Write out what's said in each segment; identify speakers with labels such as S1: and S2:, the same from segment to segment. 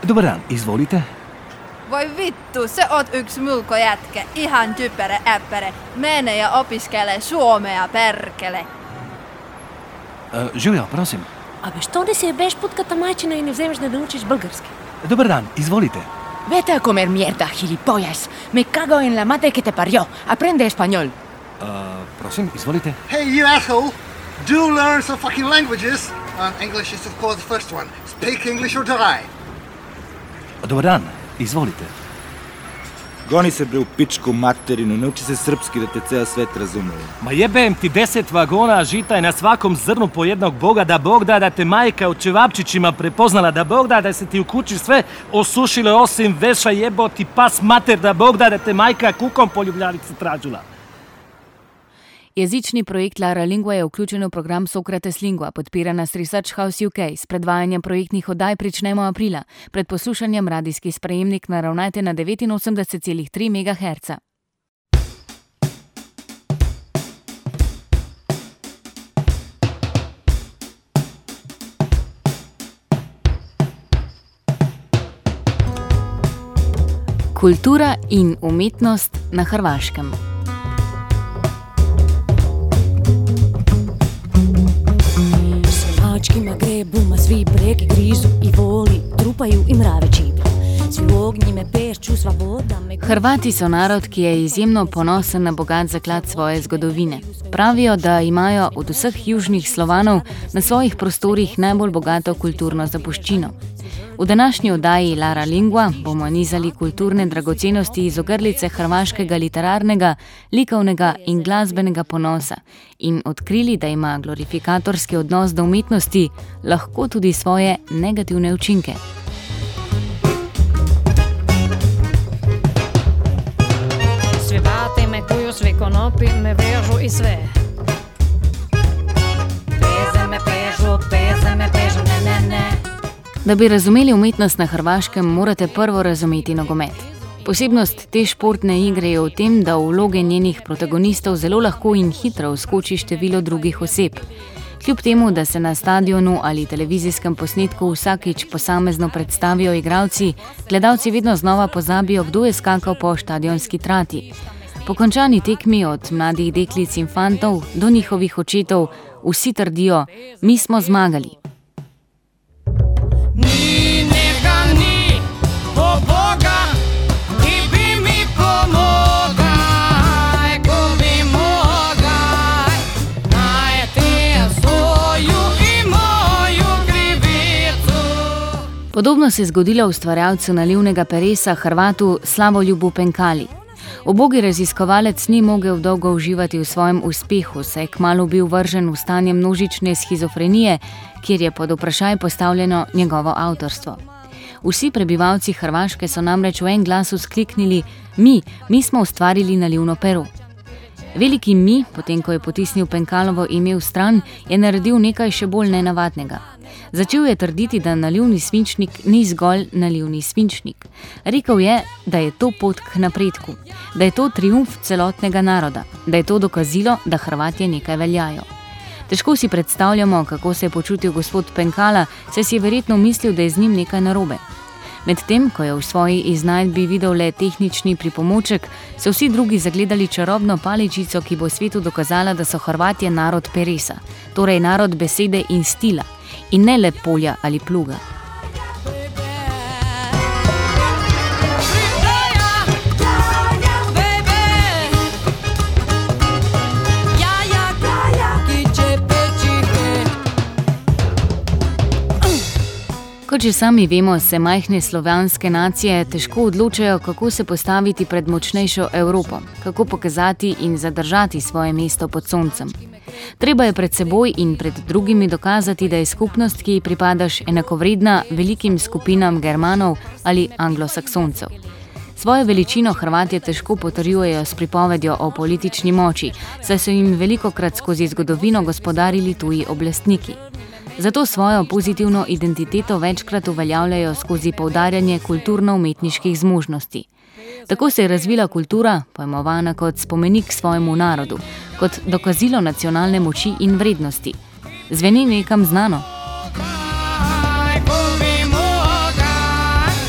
S1: Dobar dan, izvolite.
S2: Voi vittu, se oot yksi mulkojätkä, ihan typerä äppäre. Mene ja opiskele suomea, perkele.
S1: Živjo, prosim.
S3: Абе, що да си ебеш путката майчина и не вземеш да научиш български?
S1: Dobar dan, izvolite.
S4: Vete a comer mierda, gilipollas. Me cago en la madre que te parió. Aprende español.
S1: Prosim, izvolite.
S5: Hey, you asshole! Do learn some fucking languages. English is, of course, the first one. Speak English or die.
S1: Dobar dan, izvolite.
S6: Goni se bre u pičku materinu, nauči se srpski da te ceo svet razumije.
S7: Ma jebem ti 10 vagona žita je na svakom zrnu po jednog Boga, da Bog da te majka u čevapčićima prepoznala, da Bog da se ti u kući sve osušilo osim veša jeboti pas mater, da Bog da te majka kukom po ljubljalici tražila.
S8: Jezični projekt Lara Lingua je vključen v program Sokrates Lingua, podpira nas Research House UK. S predvajanjem projektnih oddaj pričnemo aprila. Pred poslušanjem radijski sprejemnik naravnajte na 89,3 MHz. Kultura in umetnost na Hrvaškem.
S3: Mačkima gre buma, svi bregi grizu i voli, trupaju i mrave čiplju. Svi u ognjime pešču, sva voda me...
S8: Hrvati so narod, ki je izjemno ponosen na bogat zaklad svoje zgodovine. Pravijo, da imajo od vseh južnih Slovanov na svojih prostorih najbolj bogato kulturno zapuščino. V današnji oddaji Lara Lingua bomo nizali kulturne dragocenosti iz ogrlice hrvaškega literarnega, likovnega in glasbenega ponosa in odkrili, da ima glorifikatorski odnos do umetnosti lahko tudi svoje negativne učinke.
S3: Svi vate me kuju, svi konopi me vežu i sve. Peze me pežu, ne.
S8: Da bi razumeli umetnost na Hrvaškem, morate prvo razumeti nogomet. Posebnost te športne igre je v tem, da v vloge njenih protagonistov zelo lahko in hitro vskoči število drugih oseb. Kljub temu, da se na stadionu ali televizijskem posnetku vsakič posamezno predstavijo igralci, gledalci vedno znova pozabijo, kdo je skakal po štadionski trati. Po končani tekmi od mladih deklic in fantov do njihovih očetov vsi trdijo, mi smo zmagali. Podobno se je zgodilo ustvarjalcu nalivnega peresa, Hrvatu Slavoljubu Penkali. Ubogi raziskovalec ni mogel dolgo uživati v svojem uspehu, saj je kmalu bil vržen v stanje množične shizofrenije, kjer je pod vprašaj postavljeno njegovo avtorstvo. Vsi prebivalci Hrvaške so namreč v en glas vzkliknili, mi smo ustvarili nalivno pero. Veliki mi, potem ko je potisnil Penkalovo ime v stran, je naredil nekaj še bolj nenavadnega. Začel je trditi, da nalivni svinčnik ni zgolj nalivni svinčnik. Rekel je, da je to pot k napredku, da je to triumf celotnega naroda, da je to dokazilo, da Hrvatje nekaj veljajo. Težko si predstavljamo, kako se je počutil gospod Penkala, saj si je verjetno mislil, da je z njim nekaj narobe. Medtem, ko je v svoji iznajdbi videl le tehnični pripomoček, so vsi drugi zagledali čarobno paličico, ki bo svetu dokazala, da so Hrvatje narod peresa, torej narod besede in stila, in ne le polja ali pluga. Kot že sami vemo, se majhne slovanske nacije težko odločajo, kako se postaviti pred močnejšo Evropo, kako pokazati in zadržati svoje mesto pod soncem. Treba je pred seboj in pred drugimi dokazati, da je skupnost, ki ji pripadaš, enakovredna velikim skupinam Germanov ali Anglosaksoncev. Svojo veličino Hrvatje težko potrjujejo s pripovedjo o politični moči, saj so jim velikokrat skozi zgodovino gospodarili tuji oblastniki. Zato svojo pozitivno identiteto večkrat uveljavljajo skozi poudarjanje kulturno-umetniških zmožnosti. Tako se je razvila kultura, pojmovana kot spomenik svojemu narodu, kot dokazilo nacionalne moči in vrednosti. Zveni nekam znano?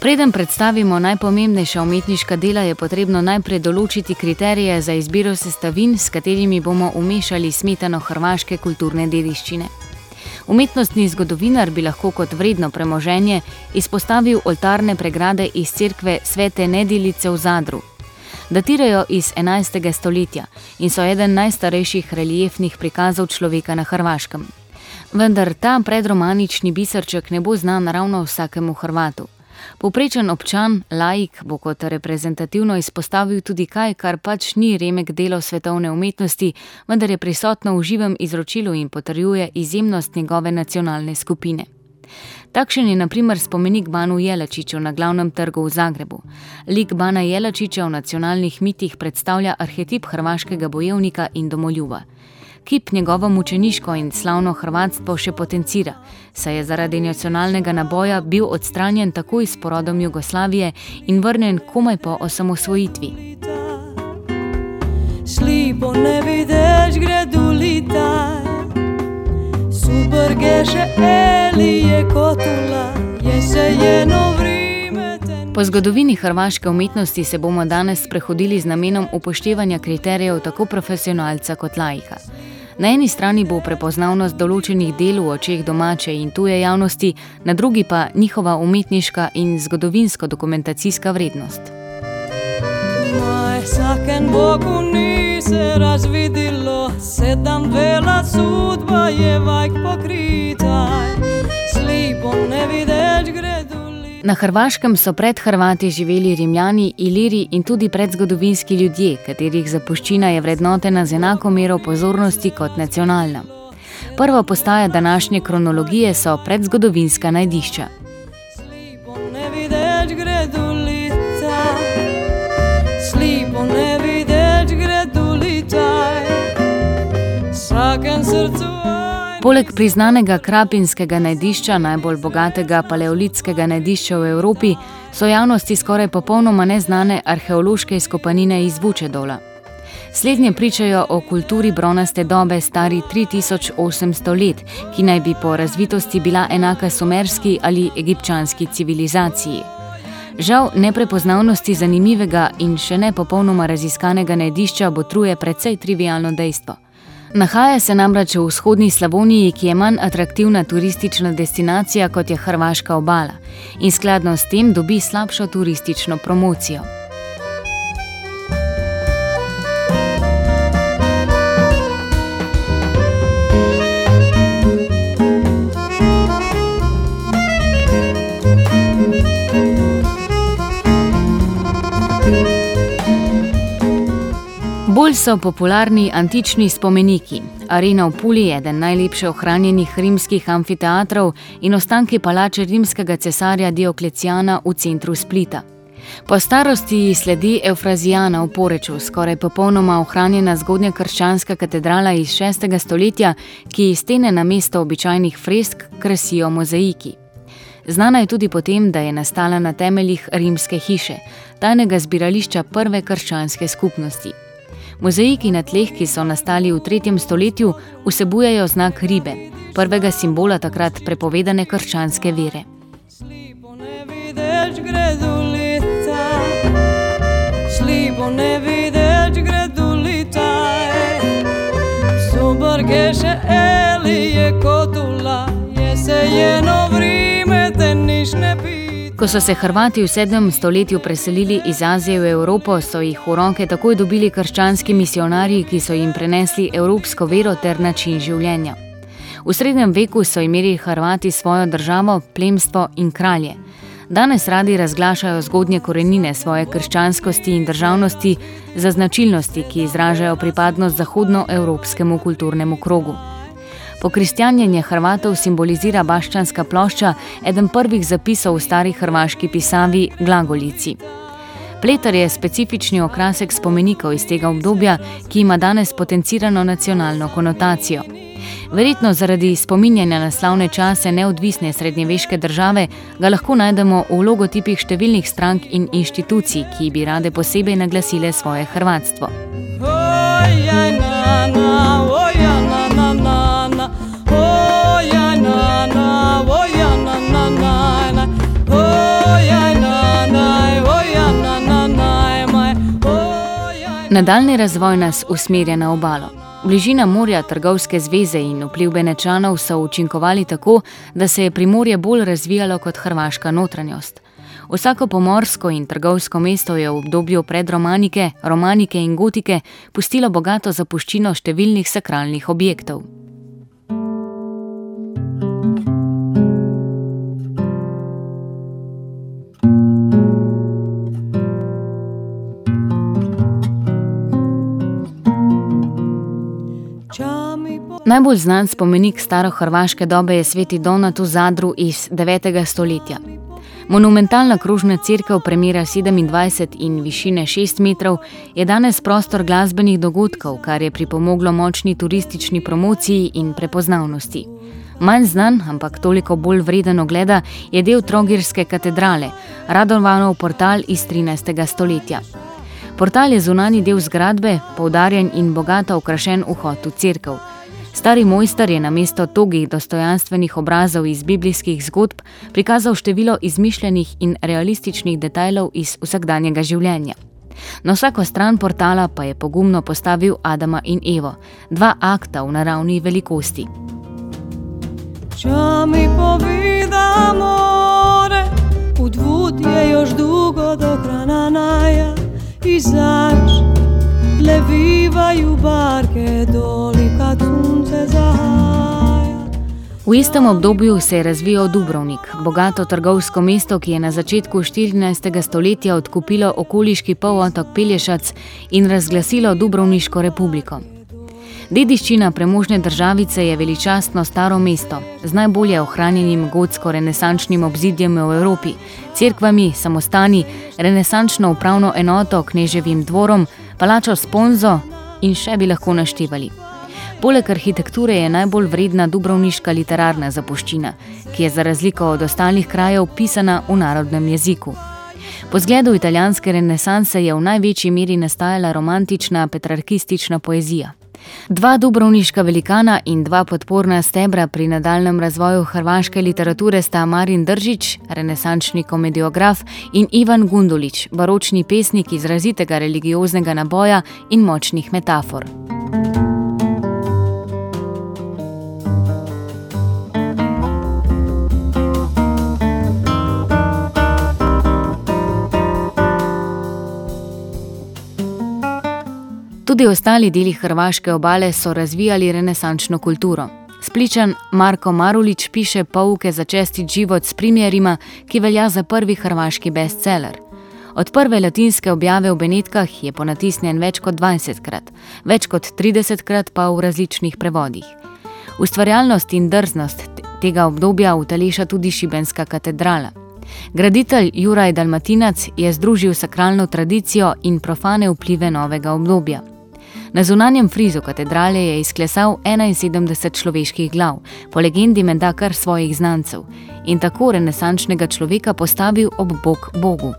S8: Preden predstavimo najpomembnejša umetniška dela, je potrebno najprej določiti kriterije za izbiro sestavin, s katerimi bomo umešali smetano hrvaške kulturne dediščine. Umetnostni zgodovinar bi lahko kot vredno premoženje izpostavil oltarne pregrade iz cerkve Svete Nedjeljice v Zadru. Datirajo iz 11. stoletja in so eden najstarejših reliefnih prikazov človeka na Hrvaškem. Vendar ta predromanični biserček ne bo znan ravno vsakemu Hrvatu. Povprečen občan, laik, bo kot reprezentativno izpostavil tudi kaj, kar pač ni remek delo svetovne umetnosti, vendar je prisotno v živem izročilu in potrjuje izjemnost njegove nacionalne skupine. Takšen je na primer spomenik Banu Jelačiću na glavnem trgu v Zagrebu. Lik Bana Jelačića v nacionalnih mitih predstavlja arhetip hrvaškega bojevnika in domoljuba. Kip njegovo mučeniško in slavno hrvatstvo še potencira, saj je zaradi nacionalnega naboja bil odstranjen takoj s porodom Jugoslavije in vrnjen komaj po osamosvojitvi.
S9: Slipo ne vidiš gredulita, super geše elije kotula, je se jeno vrime.
S8: Po zgodovini hrvaške umetnosti se bomo danes sprehodili z namenom upoštevanja kriterijev tako profesionalca kot laika. Na eni strani bo prepoznavnost določenih del v očeh domače in tuje javnosti, na drugi pa njihova umetniška in zgodovinsko-dokumentacijska vrednost.
S9: Vsakem boku ni se razvidilo, 7 vela sudba je vajk pokritaj, slipo ne vidiš greduli.
S8: Na Hrvaškem so pred Hrvati živeli Rimljani, Iliri in tudi predzgodovinski ljudje, katerih zapuščina je vrednotena z enako mero pozornosti kot nacionalna. Prva postaja današnje kronologije so predzgodovinska najdišča.
S9: Slipo ne vidiš gredulita, slipo ne vidiš gredulita, vsakem srcu.
S8: Poleg priznanega krapinskega najdišča, najbolj bogatega paleolitskega najdišča v Evropi, so javnosti skoraj popolnoma neznane arheološke izkopanine iz Vučedola. Slednje pričajo o kulturi bronaste dobe stari 3800 let, ki naj bi po razvitosti bila enaka sumerski ali egipčanski civilizaciji. Žal neprepoznavnosti zanimivega in še ne popolnoma raziskanega najdišča botruje precej trivialno dejstvo. Nahaja se namreč v vzhodni Slavoniji, ki je manj atraktivna turistična destinacija kot je hrvaška obala in skladno s tem dobi slabšo turistično promocijo. Bolj so popularni antični spomeniki. Arena v Puli je eden najlepše ohranjenih rimskih amfiteatrov in ostanki palače rimskega cesarja Dioklecijana v centru Splita. Po starosti sledi Eufrazijana v Poreču, skoraj popolnoma ohranjena zgodnjekrščanska katedrala iz 6. stoletja, ki stene namesto običajnih fresk krasijo mozaiki. Znana je tudi po tem, da je nastala na temeljih rimske hiše, tajnega zbirališča prve krščanske skupnosti. Mozaiki na tleh, ki so nastali v 3. stoletju, vsebujejo znak ribe, prvega simbola takrat prepovedane krščanske vere.
S9: Slipo ne vidiš gredulita, slipo ne vidiš gredulita, super geše elije kotula, je se jeno vrime te niš ne pita.
S8: Ko so se Hrvati v 7. stoletju preselili iz Azije v Evropo, so jih v roke takoj dobili krščanski misionarji, ki so jim prenesli evropsko vero ter način življenja. V srednjem veku so imeli Hrvati svojo državo, plemstvo in kralje. Danes radi razglašajo zgodnje korenine svoje krščanskosti in državnosti za značilnosti, ki izražajo pripadnost zahodnoevropskemu kulturnemu krogu. Pokristjanjenje Hrvatov simbolizira Baščanska plošča, eden prvih zapisov v stari hrvaški pisavi glagolici. Pletar je specifični okrasek spomenikov iz tega obdobja, ki ima danes potencirano nacionalno konotacijo. Verjetno zaradi spominjanja na slavne čase neodvisne srednjeveške države ga lahko najdemo v logotipih številnih strank in inštitucij, ki bi rade posebej naglasile svoje hrvatstvo.
S9: Oh, yeah, na,
S8: Nadaljni razvoj nas usmerja na obalo. Bližina morja, trgovske zveze in vpliv Benečanov so učinkovali tako, da se je Primorje bolj razvijalo kot hrvaška notranjost. Vsako pomorsko in trgovsko mesto je v obdobju predromanike, romanike in gotike pustilo bogato zapuščino številnih sakralnih objektov. Najbolj znan spomenik starohrvaške dobe je Sveti Donat v Zadru iz 9. stoletja. Monumentalna krožna cerkev premera 27 in višine 6 metrov je danes prostor glasbenih dogodkov, kar je pripomoglo močni turistični promociji in prepoznavnosti. Manj znan, ampak toliko bolj vreden ogleda, je del Trogirske katedrale, Radovanov portal iz 13. stoletja. Portal je zunanji del zgradbe, poudarjen in bogato okrašen vhod v cerkev. Stari mojster je namesto togih dostojanstvenih obrazov iz biblijskih zgodb prikazal število izmišljenih in realističnih detajlov iz vsakdanjega življenja. Na vsako stran portala pa je pogumno postavil Adama in Evo, 2 akta v naravni velikosti.
S9: Čo mi povida more, udvud je još dugo do Hrananaja i zač levivaju barke doli kad sunce zahaja.
S8: V istem obdobju se je razvijal Dubrovnik, bogato trgovsko mesto, ki je na začetku 14. stoletja odkupilo okoliški polotok Pelješac in razglasilo Dubrovniško republiko. Dediščina premožne državice je veličastno staro mesto, z najbolje ohranjenim gotsko-renesančnim obzidjem v Evropi, cerkvami, samostani, renesančno upravno enoto, kneževim dvorom, palačo Sponzo in še bi lahko naštevali. Poleg arhitekture je najbolj vredna dubrovniška literarna zapuščina, ki je za razliko od ostalih krajev pisana v narodnem jeziku. Po zgledu italijanske renesanse je v največji meri nastajala romantična petrarkistična poezija. 2 dubrovniška velikana in 2 podporna stebra pri nadaljnjem razvoju hrvaške literature sta Marin Držić, renesančni komediograf, in Ivan Gundulić, baročni pesnik izrazitega religioznega naboja in močnih metafor. Tudi ostali deli hrvaške obale so razvijali renesančno kulturo. Spličan Marko Marulić piše Pouke za čestit život s primjerima, ki velja za prvi hrvaški bestseller. Od prve latinske objave v Benetkah je ponatisnjen več kot 20krat, več kot 30krat pa v različnih prevodih. Ustvarjalnost in drznost tega obdobja uteleša tudi Šibenska katedrala. Graditelj Juraj Dalmatinac je združil sakralno tradicijo in profane vplive novega obdobja. Na zunanjem frizu katedrale je izklesal 71 človeških glav, po legendi menda kar svojih znancev, in tako renesančnega človeka postavil ob bok Bogu.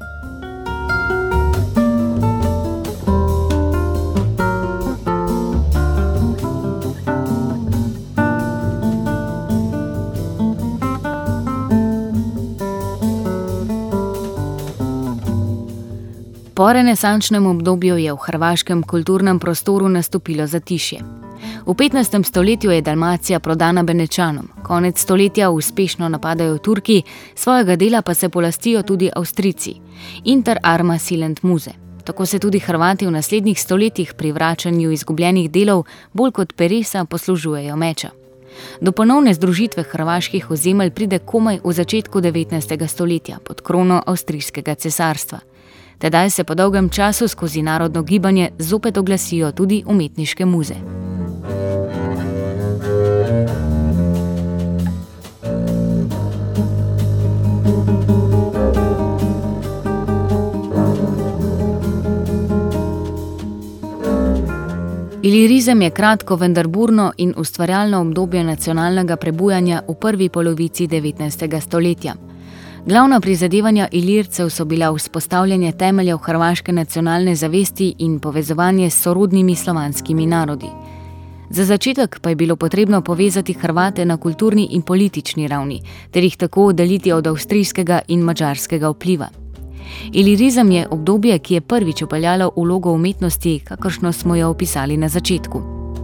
S8: Po renesančnem obdobju je v hrvaškem kulturnem prostoru nastopilo zatišje. V 15. stoletju je Dalmacija prodana Benečanom, konec stoletja uspešno napadajo Turki, svojega dela pa se polastijo tudi Avstrijci. Inter arma silent muse. Tako se tudi Hrvati v naslednjih stoletjih pri vračanju izgubljenih delov bolj kot peresa poslužujejo meča. Do ponovne združitve hrvaških ozemelj pride komaj v začetku 19. stoletja pod krono Avstrijskega cesarstva. Tedaj se po dolgem času skozi narodno gibanje zopet oglasijo tudi umetniške muze. Ilirizem je kratko, vendar burno in ustvarjalno obdobje nacionalnega prebujanja v prvi polovici 19. stoletja. Glavna prizadevanja Ilircev so bila vzpostavljanje temeljev hrvaške nacionalne zavesti in povezovanje s sorodnimi slovanskimi narodi. Za začetek pa je bilo potrebno povezati Hrvate na kulturni in politični ravni, ter jih tako oddaljiti od avstrijskega in madžarskega vpliva. Ilirizem je obdobje, ki je prvič upeljalo vlogo umetnosti, kakršno smo jo opisali na začetku.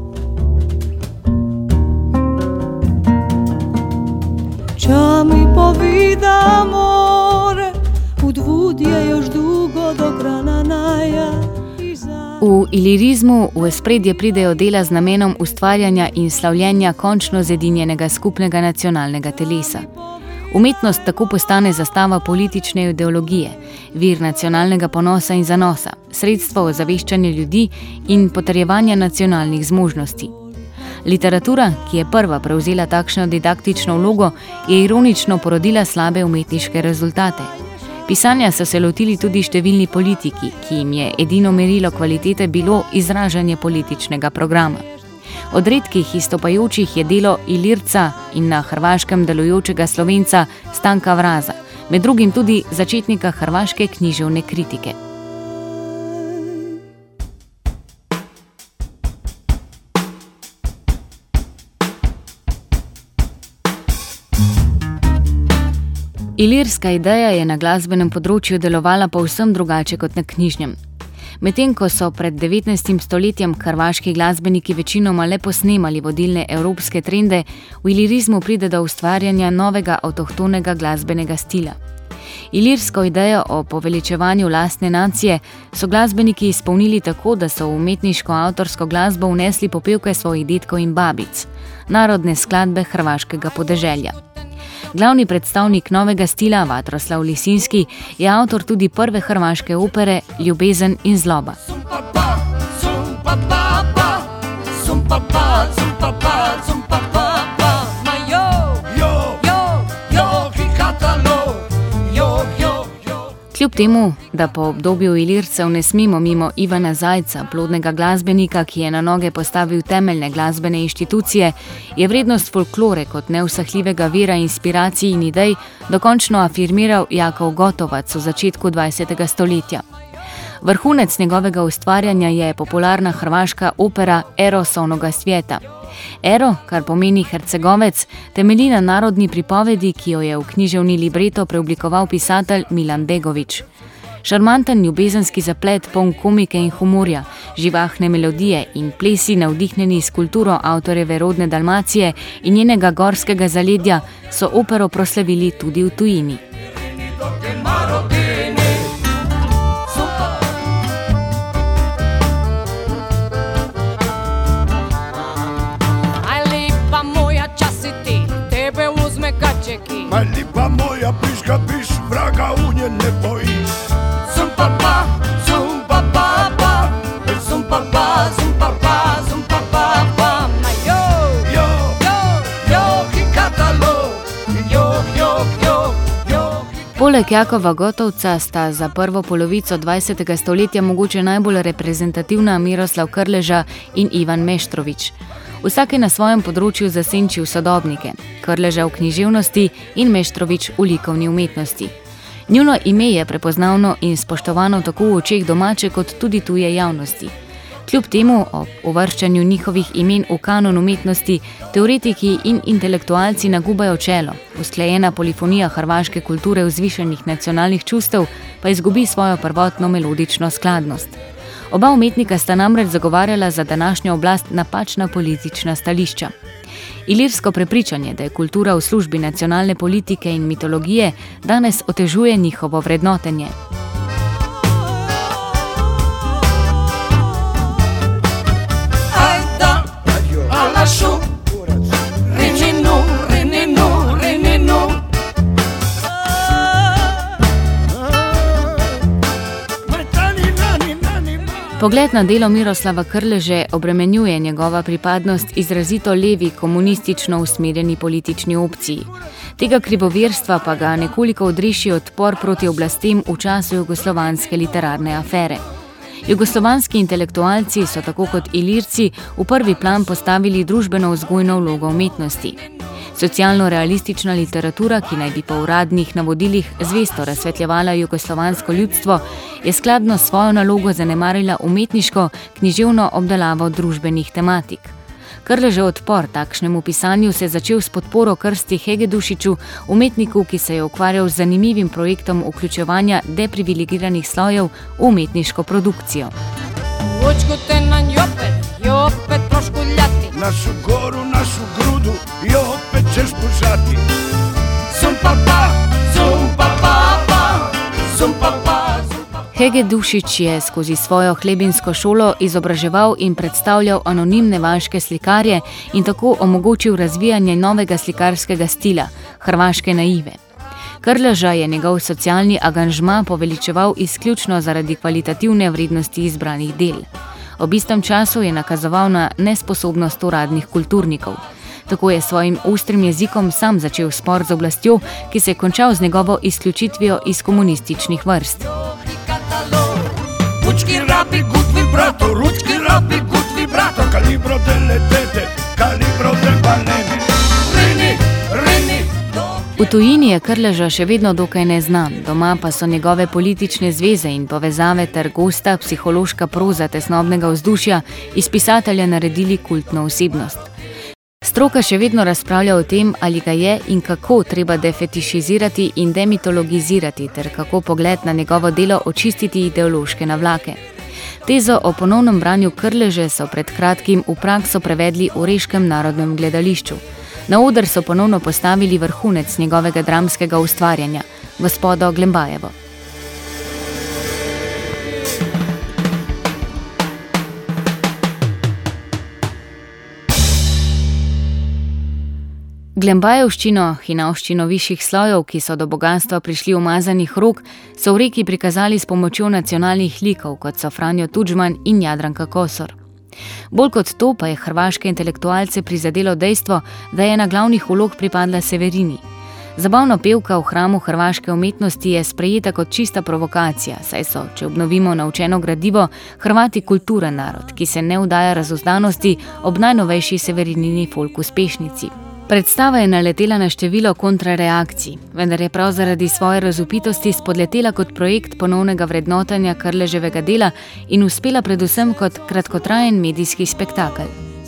S9: Ča mi povida more, udvud je još dugo do grana naja.
S8: V ilirizmu v ospredje pridejo dela z namenom ustvarjanja in slavljenja končno zedinjenega skupnega nacionalnega telesa. Umetnost tako postane zastava politične ideologije, vir nacionalnega ponosa in zanosa, sredstvo ozaveščanja ljudi in potrjevanja nacionalnih zmožnosti. Literatura, ki je prva prevzela takšno didaktično vlogo, je ironično porodila slabe umetniške rezultate. Pisanja so se lotili tudi številni politiki, ki jim je edino merilo kvalitete bilo izražanje političnega programa. Od redkih izstopajočih je delo Ilirca in na Hrvaškem delujočega Slovenca Stanka Vraza, med drugim tudi začetnika hrvaške književne kritike. Ilirska ideja je na glasbenem področju delovala povsem drugače kot na knjižnem. Medtem ko so pred 19. stoletjem hrvaški glasbeniki večinoma le posnemali vodilne evropske trende, v ilirizmu pride do ustvarjanja novega avtohtonega glasbenega stila. Ilirsko idejo o poveličevanju lastne nacije so glasbeniki izpolnili tako, da so v umetniško avtorsko glasbo vnesli popevke svojih dedkov in babic, narodne skladbe hrvaškega podeželja. Glavni predstavnik novega stila, Vatroslav Lisinski, je avtor tudi prve hrvaške opere Ljubezen in zloba. Kljub temu, da po obdobju Ilircev ne smemo mimo Ivana Zajca, plodnega glasbenika, ki je na noge postavil temeljne glasbene inštitucije, je vrednost folklore kot neusahljivega vira inspiracij in idej dokončno afirmiral Jakov Gotovac v začetku 20. stoletja. Vrhunec njegovega ustvarjanja je popularna hrvaška opera Eros onoga svijeta. Ero, kar pomeni hercegovec, temelji na narodni pripovedi, ki jo je v književni libreto preoblikoval pisatelj Milan Begović. Šarmanten ljubezenski zaplet poln komike in humorja, živahne melodije in plesi navdihnjeni s kulturo avtorjeve rodne Dalmacije in njenega gorskega zaledja so opero proslavili tudi v tujini.
S10: Ma lipa moja piška piš, vraga u nje ne bojiš. Zum pa pa, zum pa pa, ma jo, hikatalo, jo.
S8: Poleg Jakova Gotovca sta za prvo polovico 20. stoletja mogoče najbolj reprezentativna Miroslav Krleža in Ivan Meštrović. Vsak je na svojem področju zasenčil sodobnike, Krleža v književnosti in Meštrović v likovni umetnosti. Njuno ime je prepoznavno in spoštovano tako v očeh domače kot tudi tuje javnosti. Kljub temu, ob uvrščanju njihovih imen v kanon umetnosti, teoretiki in intelektualci nagubajo čelo, usklajena polifonija hrvaške kulture vzvišenih nacionalnih čustev pa izgubi svojo prvotno melodično skladnost. Oba umetnika sta namreč zagovarjala za današnjo oblast napačna politična stališča. Ilirsko prepričanje, da je kultura v službi nacionalne politike in mitologije, danes otežuje njihovo vrednotenje. Pogled na delo Miroslava Krleže obremenjuje njegova pripadnost izrazito levi komunistično usmerjeni politični opciji. Tega krivoverstva pa ga nekoliko odreši odpor proti oblastem v času jugoslovanske literarne afere. Jugoslovanski intelektualci so tako kot Ilirci v prvi plan postavili družbeno-vzgojno vlogo umetnosti. Socialno-realistična literatura, ki naj bi po uradnih navodilih zvesto razsvetljevala jugoslovansko ljudstvo, je skladno s svojo nalogo zanemarila umetniško, književno obdelavo družbenih tematik. Krležev odpor takšnemu pisanju se je začel s podporo Krsti Hegedušiču, umetniku, ki se je ukvarjal z zanimivim projektom vključevanja deprivilegiranih slojev v umetniško produkcijo.
S10: Našu goru, našu grudu i opet ćeš pušati.
S8: Hegedušič je skozi svojo hlebinsko šolo izobraževal in predstavljal anonimne vaške slikarje in tako omogočil razvijanje novega slikarskega stila, hrvaške naive. Krleža je njegov socialni angažma poveličeval izključno zaradi kvalitativne vrednosti izbranih del. Ob istem času je nakazoval na nesposobnost uradnih kulturnikov. Tako je svojim ostrim jezikom sam začel spor z oblastjo, ki se je končal z njegovo izključitvijo iz komunističnih vrst.
S10: Ručki rapi, gut vibrato, ručki rapi, gut vibrato, kalibro delle tete, kalibro del banene. Rini, rini.
S8: V tujini je Krleža še vedno dokaj neznan, doma pa so njegove politične zveze in povezave ter gosta psihološka proza tesnobnega vzdušja iz pisatelja naredili kultno osebnost. Stroka še vedno razpravlja o tem, ali ga je in kako treba defetišizirati in demitologizirati ter kako pogled na njegovo delo očistiti ideološke navlake. Tezo o ponovnem branju Krleže so pred kratkim v prakso prevedli v Reškem narodnem gledališču. Na oder so ponovno postavili vrhunec njegovega dramskega ustvarjanja, gospodo Glembajevo. Glembajevščino, hinavščino višjih slojev, ki so do bogatstva prišli umazanih rok, so v Reki prikazali s pomočjo nacionalnih likov, kot so Franjo Tudžman in Jadranka Kosor. Bolj kot to pa je hrvaške intelektualce prizadelo dejstvo, da je ena glavnih vlog pripadla Severini. Zabavna pevka v hramu hrvaške umetnosti je sprejeta kot čista provokacija, saj so, če obnovimo naučeno gradivo, Hrvati kulturen narod, ki se ne vdaja razuzdanosti ob najnovejši Severinini folk uspešnici. Predstava je naletela na število kontrareakcij, vendar je prav zaradi svoje razvpitosti spodletela kot projekt ponovnega vrednotenja Krleževega dela in uspela predvsem kot kratkotrajen medijski spektakel.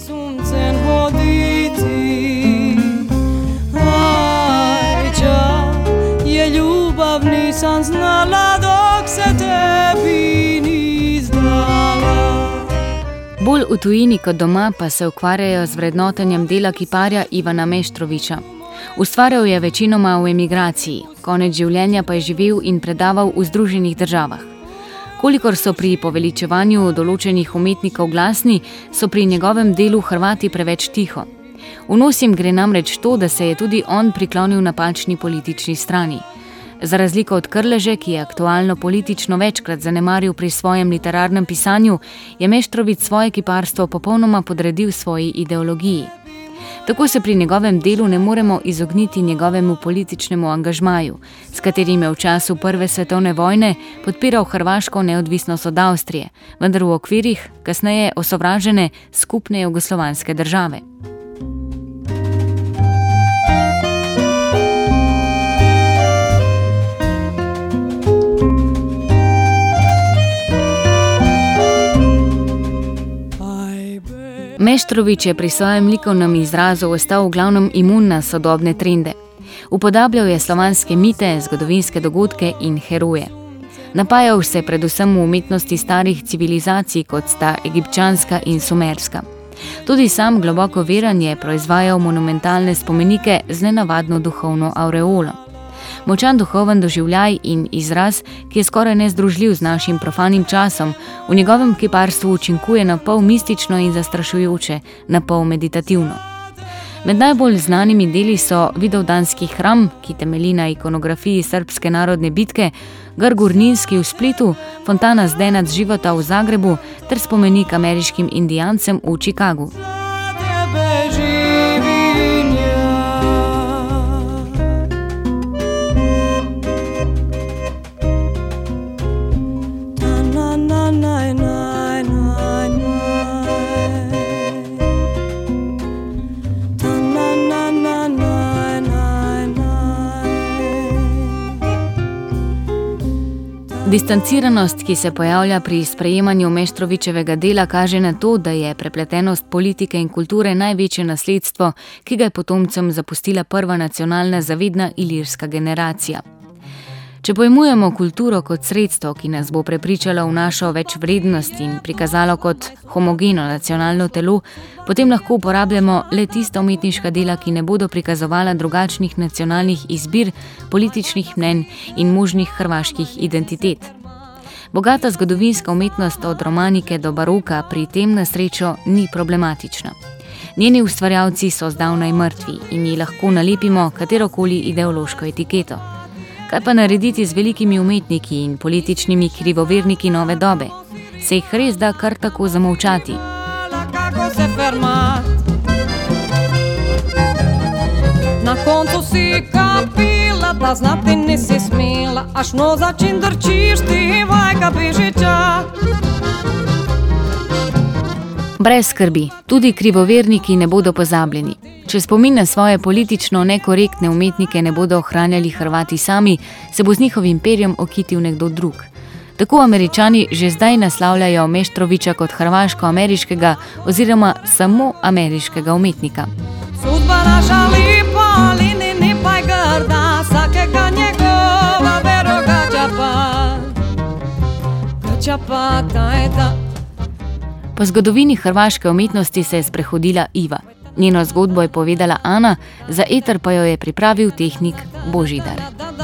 S9: Je ljubav nisam znala dok se tebi ni zdala.
S8: Bolj v tujini kot doma pa se ukvarjajo z vrednotenjem dela kiparja Ivana Meštrovića. Ustvarjal je večinoma v emigraciji, konec življenja pa je živel in predaval v Združenih državah. Kolikor so pri poveličevanju določenih umetnikov glasni, so pri njegovem delu Hrvati preveč tiho. V nos jim gre namreč to, da se je tudi on priklonil napačni politični strani. Za razliko od Krleže, ki je aktualno politično večkrat zanemaril pri svojem literarnem pisanju, je Meštrović svoje kiparstvo popolnoma podredil svoji ideologiji. Tako se pri njegovem delu ne moremo izogniti njegovemu političnemu angažmaju, s katerim je v času Prve svetovne vojne podpiral hrvaško neodvisnost od Avstrije, vendar v okvirih kasneje osovražene skupne jugoslovanske države. Meštrović je pri svojem likovnem izrazu ostal v glavnem imun na sodobne trende. Upodabljal je slovanske mite, zgodovinske dogodke in heroje. Napajal se predvsem v umetnosti starih civilizacij, kot sta egipčanska in sumerska. Tudi sam globoko veren je proizvajal monumentalne spomenike z nenavadno duhovno aureolo. Močan duhoven doživljaj in izraz, ki je skoraj nezdružljiv z našim profanim časom, v njegovem kiparstvu učinkuje na pol mistično in zastrašujoče, na pol meditativno. Med najbolj znanimi deli so Vidovdanski hram, ki temelji na ikonografiji srpske narodne bitke, Grgurninski v Splitu, fontana Zdenac života v Zagrebu ter spomenik ameriškim indijancem v Chicagu. Distanciranost, ki se pojavlja pri sprejemanju Meštrovićevega dela, kaže na to, da je prepletenost politike in kulture največje nasledstvo, ki ga je potomcem zapustila prva nacionalna zavedna ilirska generacija. Če pojmujemo kulturo kot sredstvo, ki nas bo prepričalo v našo večvrednost in prikazalo kot homogeno nacionalno telo, potem lahko uporabljamo le tista umetniška dela, ki ne bodo prikazovala drugačnih nacionalnih izbir, političnih mnenj in možnih hrvaških identitet. Bogata zgodovinska umetnost od romanike do baroka pri tem na srečo ni problematična. Njeni ustvarjalci so zdavnaj mrtvi in ji lahko nalepimo katerokoli ideološko etiketo. Kaj pa narediti z velikimi umetniki in političnimi krivoverniki nove dobe? Se jih res da kar tako zamolčati?
S9: Na koncu si kapila, da znati nisi smela, až no začin drčiš ti, vajka bežiča.
S8: Brez skrbi, tudi krivoverniki ne bodo pozabljeni. Če spomin na svoje politično nekorektne umetnike ne bodo ohranjali Hrvati sami, se bo z njihovim perjem okitil nekdo drug. Tako Američani že zdaj naslavljajo Meštrovića kot hrvaško-ameriškega oziroma samo ameriškega umetnika.
S9: Sudba naša lipa, linini pa je grda, vsakega njegova veroga čapa, ta.
S8: Po zgodovini hrvaške umetnosti se je sprehodila Iva. Njeno zgodbo je povedala Ana, za eter pa jo je pripravil tehnik Božidar.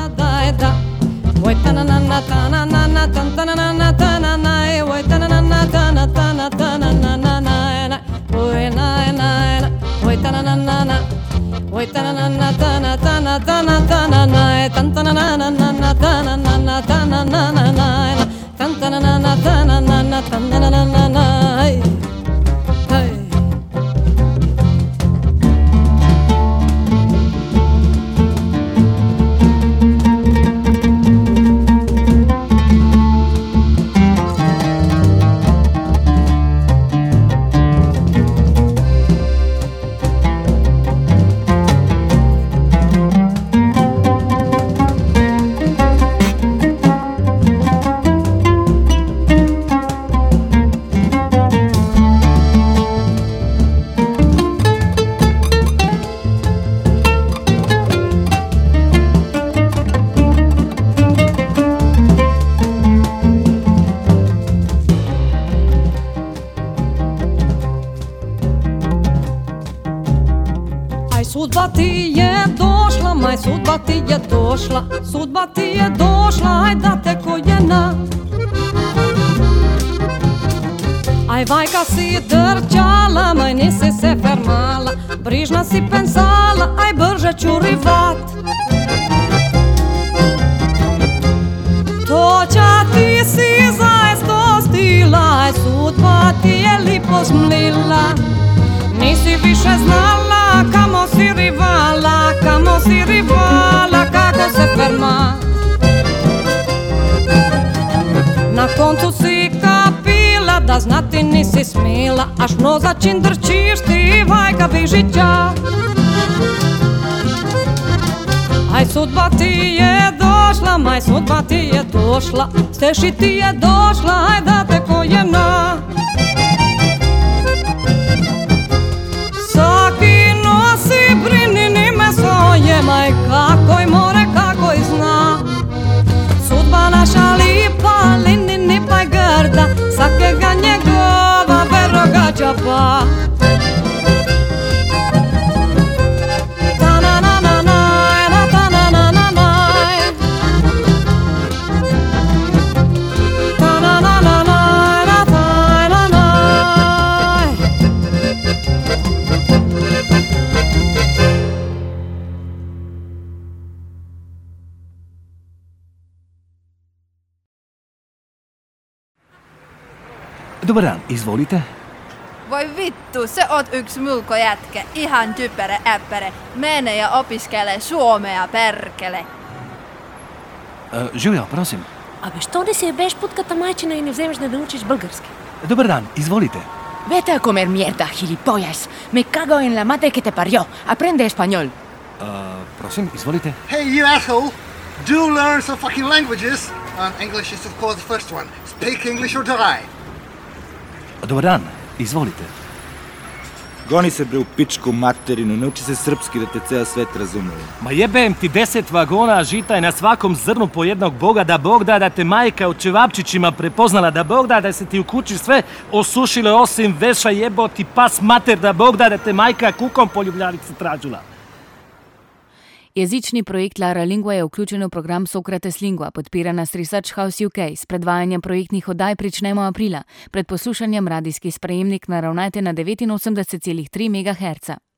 S9: Sudba ti je došla, maj sudba ti je došla, sudba ti je došla, aj da te koljena. Aj vajka si drčala, maj nisi se fermala, brižna si pensala, aj brže čurivat. Toča ti si zaesto stila, aj sudba ti je lipo smlila. Nisi više znala, kamo si rivala, kako se ferma. Na koncu si kapila, da znati nisi smela, až no začin drčiš ti, vajka bežiča. Aj sudba ti je došla, maj sudba ti je došla, steši ti je došla, aj da te koljena. Maj kakoj more, kakoj zna. Sudba naša lipa, linini pa je grda, vsakega njegova veroga čapa.
S1: Dobar dan, izvolite.
S2: Voi vittu, se oot yks mulkojätkä, ihan typerä äppäre. Mene ja opiskele suomea, perkele.
S1: Živjo, prosim.
S3: Абе, що не си ебеш путката майчина и не вземеш да научиш български?
S1: Dobar dan, izvolite.
S4: Vete a comer mierda, gilipollas. Me cago en la madre que te parió. Aprende español.
S1: Prosim, izvolite.
S5: Hey, you asshole! Do learn some fucking languages. and English is of course the first one. Speak English or die.
S1: Dobar dan, izvolite.
S6: Goni se bre u pičku materinu, nauči se srpski da te ceo svet razume.
S7: Ma jebem ti 10 vagona žita i na svakom zrnu po jednog boga, da Bog da te majka u čevapčićima prepoznala, da Bog da se ti u kući sve osušilo osim veša jeboti pas mater, da Bog da te majka kukom po Ljubljanici tražila.
S8: Jezični projekt Lara Lingua je vključen v program Sokrates Lingua, podpira nas Research House UK. S predvajanjem projektnih oddaj pričnemo aprila. Pred poslušanjem radijski sprejemnik naravnajte na 89,3 MHz.